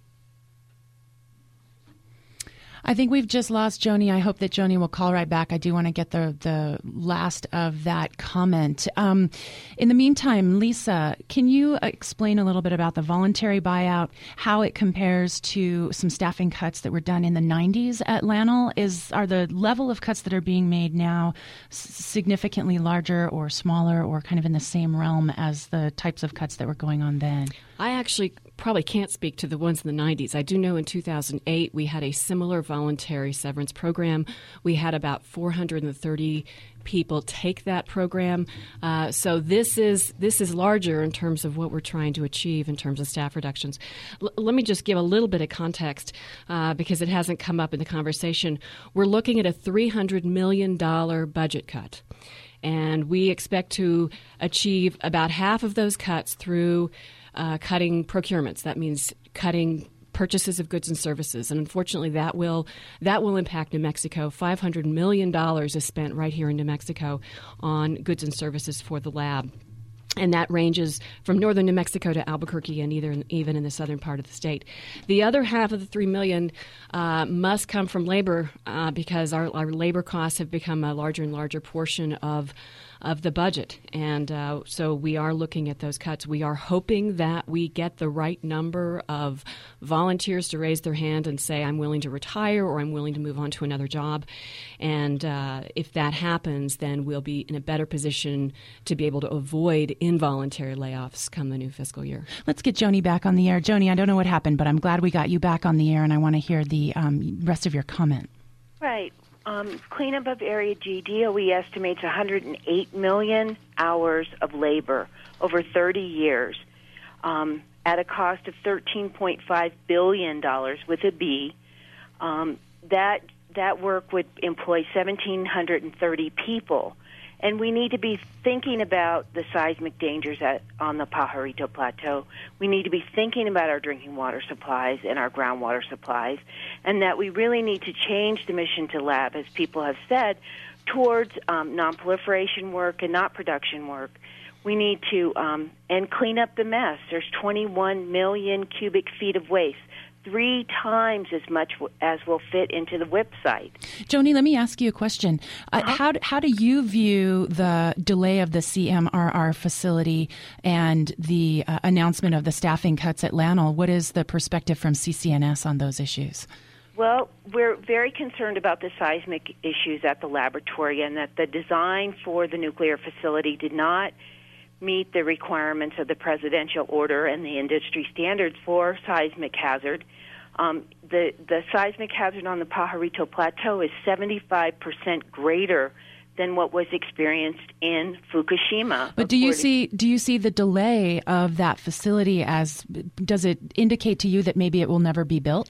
A: I think we've just lost Joni. I hope that Joni will call right back. I do want to get the, the last of that comment. Um, in the meantime, Lisa, can you explain a little bit about the voluntary buyout, how it compares to some staffing cuts that were done in the nineties at LANL? Is, are the level of cuts that are being made now significantly larger or smaller or kind of in the same realm as the types of cuts that were going on then?
M: I actually probably can't speak to the ones in the nineties. I do know in two thousand eight we had a similar voluntary severance program. We had about four hundred thirty people take that program. Uh, so this is this is larger in terms of what we're trying to achieve in terms of staff reductions. L- let me just give a little bit of context uh, because it hasn't come up in the conversation. We're looking at a three hundred million dollars budget cut. And we expect to achieve about half of those cuts through Uh, cutting procurements. That means cutting purchases of goods and services. And unfortunately, that will that will impact New Mexico. five hundred million dollars is spent right here in New Mexico on goods and services for the lab. And that ranges from northern New Mexico to Albuquerque and either in, even in the southern part of the state. The other half of the three million dollars uh, must come from labor uh, because our, our labor costs have become a larger and larger portion of of the budget. And uh, so we are looking at those cuts. We are hoping that we get the right number of volunteers to raise their hand and say, I'm willing to retire or I'm willing to move on to another job. And uh, if that happens, then we'll be in a better position to be able to avoid involuntary layoffs come the new fiscal year.
A: Let's get Joni back on the air. Joni, I don't know what happened, but I'm glad we got you back on the air, and I want to hear the um, rest of your comment.
U: Right. Um, cleanup of Area G, D O E estimates one hundred eight million hours of labor over thirty years um, at a cost of thirteen point five billion dollars with a B. Um, that that work would employ one thousand seven hundred thirty people. And we need to be thinking about the seismic dangers at, on the Pajarito Plateau. We need to be thinking about our drinking water supplies and our groundwater supplies, and that we really need to change the mission to lab, as people have said, towards um, non-proliferation work and not production work. We need to um, and clean up the mess. There's twenty-one million cubic feet of waste, three times as much as will fit into the W I P site.
A: Joni, let me ask you a question. Uh, uh-huh. How how do you view the delay of the C M R R facility and the uh, announcement of the staffing cuts at LANL? What is the perspective from C C N S on those issues?
U: Well, we're very concerned about the seismic issues at the laboratory and that the design for the nuclear facility did not meet the requirements of the presidential order and the industry standards for seismic hazard. Um, the, the seismic hazard on the Pajarito Plateau is seventy-five percent greater than what was experienced in Fukushima.
A: But do you see do you see the delay of that facility as, does it indicate to you that maybe it will never be built?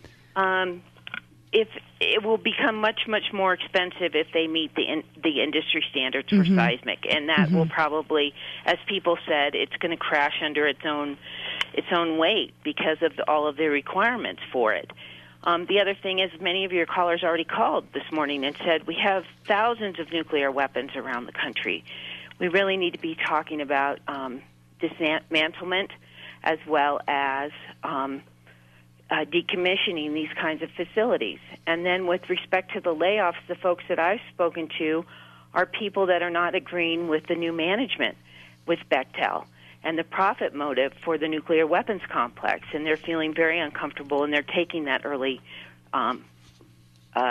U: Um, if it will become much, much more expensive if they meet the in, the industry standards for mm-hmm. seismic, and that mm-hmm. will probably, as people said, it's going to crash under its own its own weight because of the, all of the requirements for it. Um, the other thing is, many of your callers already called this morning and said we have thousands of nuclear weapons around the country. We really need to be talking about um, dismantlement as well as um, Uh, decommissioning these kinds of facilities. And then with respect to the layoffs, the folks that I've spoken to are people that are not agreeing with the new management with Bechtel and the profit motive for the nuclear weapons complex, and they're feeling very uncomfortable, and they're taking that early um, uh,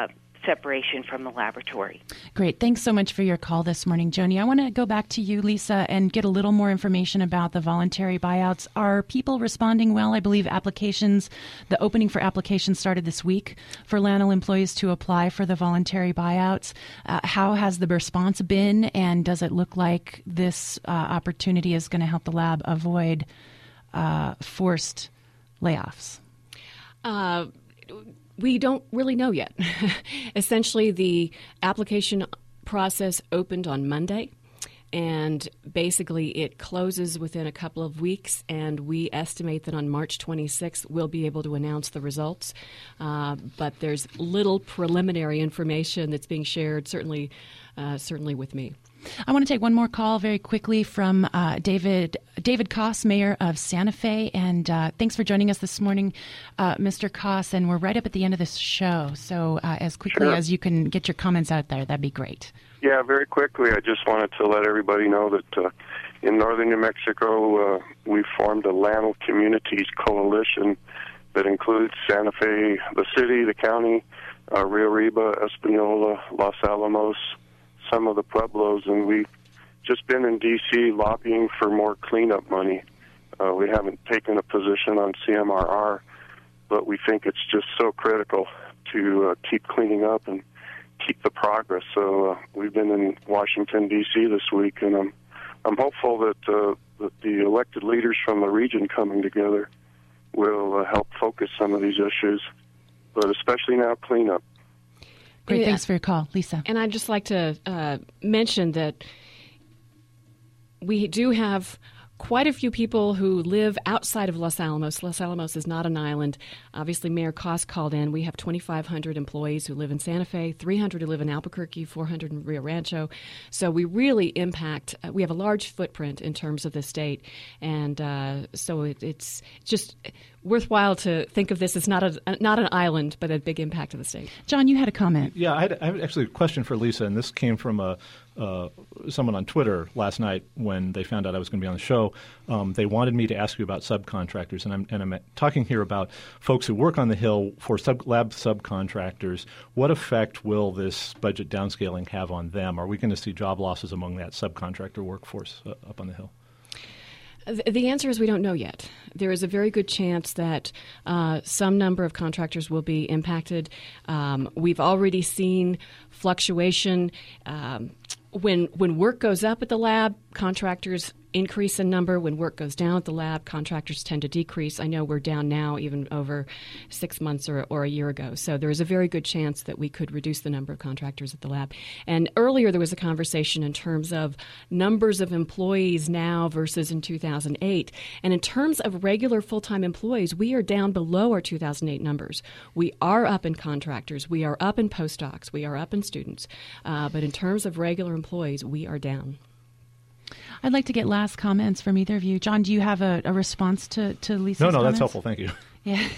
U: separation from the laboratory.
A: Great. Thanks so much for your call this morning, Joni. I want to go back to you, Lisa, and get a little more information about the voluntary buyouts. Are people responding well? I believe applications, the opening for applications started this week for Lannell employees to apply for the voluntary buyouts. Uh, how has the response been, and does it look like this uh, opportunity is going to help the lab avoid uh, forced layoffs?
M: Uh, we don't really know yet. Essentially, the application process opened on Monday, and basically it closes within a couple of weeks, and we estimate that on March twenty-sixth we'll be able to announce the results. Uh, but there's little preliminary information that's being shared, certainly, uh, certainly with me.
A: I want to take one more call very quickly from uh, David David Koss, Mayor of Santa Fe. And uh, thanks for joining us this morning, uh, Mister Koss. And we're right up at the end of this show. So uh, as quickly
D: Sure.
A: as you can get your comments out there, that'd be great.
D: Yeah, very quickly, I just wanted to let everybody know that uh, in northern New Mexico, uh, we formed a Lannell Communities Coalition that includes Santa Fe, the city, the county, uh, Rio Riba, Espanola, Los Alamos, some of the pueblos, and we've just been in D C lobbying for more cleanup money. Uh, we haven't taken a position on C M R R, but we think it's just so critical to uh, keep cleaning up and keep the progress. So uh, we've been in Washington, D C this week, and I'm, I'm hopeful that, uh, that the elected leaders from the region coming together will uh, help focus some of these issues, but especially now cleanup.
A: Great.
M: Yeah.
A: Thanks for your call, Lisa.
M: And I'd just like to uh, mention that we do have quite a few people who live outside of Los Alamos. Los Alamos is not an island. Obviously, Mayor Koss called in. We have twenty-five hundred employees who live in Santa Fe, three hundred who live in Albuquerque, four hundred in Rio Rancho. So we really impact, uh, we have a large footprint in terms of the state. And uh, so it, it's just worthwhile to think of this as not a not an island, but a big impact to the state.
A: John, you had a comment.
B: Yeah, I had, I had actually a question for Lisa, and this came from a, uh, someone on Twitter last night when they found out I was going to be on the show. Um, they wanted me to ask you about subcontractors, and I'm, and I'm talking here about folks who work on the Hill for sub, lab subcontractors. What effect will this budget downscaling have on them? Are we going to see job losses among that subcontractor workforce uh, up on the Hill?
M: The answer is we don't know yet. There is a very good chance that uh, some number of contractors will be impacted. Um, we've already seen fluctuation. Um, when when work goes up at the lab, contractors increase in number. When work goes down at the lab, contractors tend to decrease. I know we're down now even over six months or, or a year ago. So there is a very good chance that we could reduce the number of contractors at the lab. And earlier there was a conversation in terms of numbers of employees now versus in two thousand eight. And in terms of regular full-time employees, we are down below our two thousand eight numbers. We are up in contractors. We are up in postdocs. We are up in students. Uh, but in terms of regular employees, we are down.
A: I'd like to get last comments from either of you. John, do you have a, a response to, to Lisa's
B: No, no,
A: comments?
B: that's helpful. Thank you.
A: Yeah.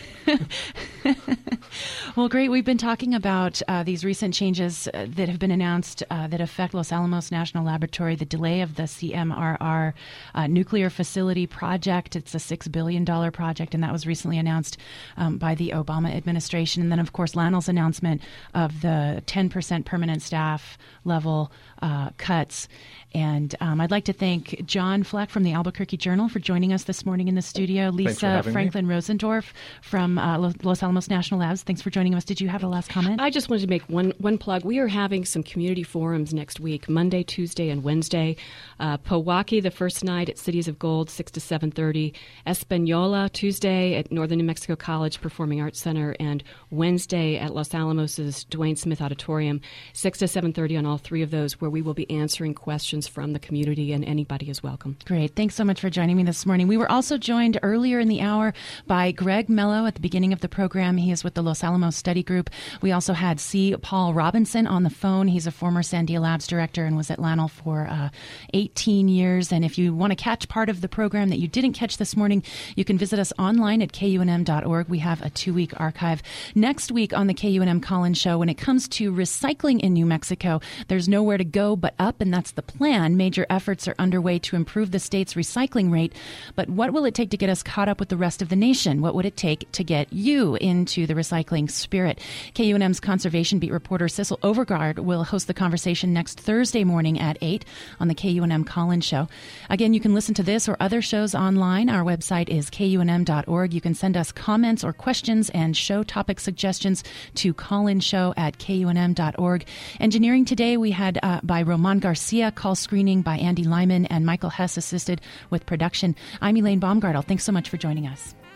A: Well, great. We've been talking about uh, these recent changes uh, that have been announced uh, that affect Los Alamos National Laboratory, the delay of the C M R R uh, nuclear facility project. It's a six billion dollars project, and that was recently announced um, by the Obama administration. And then, of course, Lannell's announcement of the ten percent permanent staff level uh, cuts. And um, I'd like to thank John Fleck from the Albuquerque Journal for joining us this morning in the studio. Lisa Franklin me. Rosendorf from uh, Los Alamos National Labs, thanks for joining us. Did you have a last comment?
M: I just wanted to make one one plug. We are having some community forums next week, Monday, Tuesday, and Wednesday. Uh, Pewaukee, the first night at Cities of Gold, six to seven thirty. Espanola, Tuesday at Northern New Mexico College Performing Arts Center, and Wednesday at Los Alamos' Dwayne Smith Auditorium, six to seven thirty on all three of those, where we will be answering questions from the community, and anybody is welcome.
A: Great. Thanks so much for joining me this morning. We were also joined earlier in the hour by Greg Mello at the beginning of the program. He is with the Los Alamos Study Group. We also had C. Paul Robinson on the phone. He's a former Sandia Labs director and was at Lannell for uh, eighteen years. And if you want to catch part of the program that you didn't catch this morning, you can visit us online at K U N M dot org. We have a two-week archive. Next week on the K U N M Collins Show, when it comes to recycling in New Mexico, there's nowhere to go but up, and that's the plan. Major efforts are underway to improve the state's recycling rate. But what will it take to get us caught up with the rest of the nation? What would it take to get you into the recycling spirit. K U N M's Conservation Beat reporter Sissel Overgaard will host the conversation next Thursday morning at eight on the K U N M Collins Show. Again, you can listen to this or other shows online. Our website is K U N M dot org. You can send us comments or questions and show topic suggestions to collinshow at K U N M dot org. Engineering today we had uh, by Roman Garcia, call screening by Andy Lyman, and Michael Hess assisted with production. I'm Elaine Baumgartel. Thanks so much for joining us.